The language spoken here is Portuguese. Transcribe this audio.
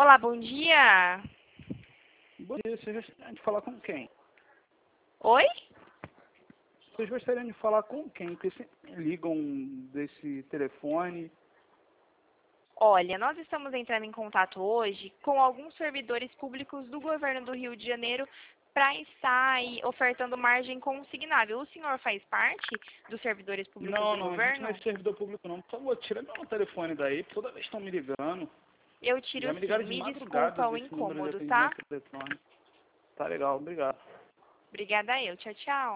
Olá, bom dia. Bom dia, vocês gostariam de falar com quem? Oi? Vocês gostariam de falar com quem? Porque sempre ligam desse telefone. Olha, nós estamos entrando em contato hoje com alguns servidores públicos do governo do Rio de Janeiro para estar aí ofertando margem consignável. O senhor faz parte dos servidores públicos do Não, a gente governo? não é servidor público não. Por favor, tira meu telefone daí, toda vez estão me ligando. Eu tiro Já me sim. ligaram de Me madrugada desculpa o desse número de incômodo, tá? atendimento telefone. Tá legal, obrigado. Obrigada eu. Tchau, tchau.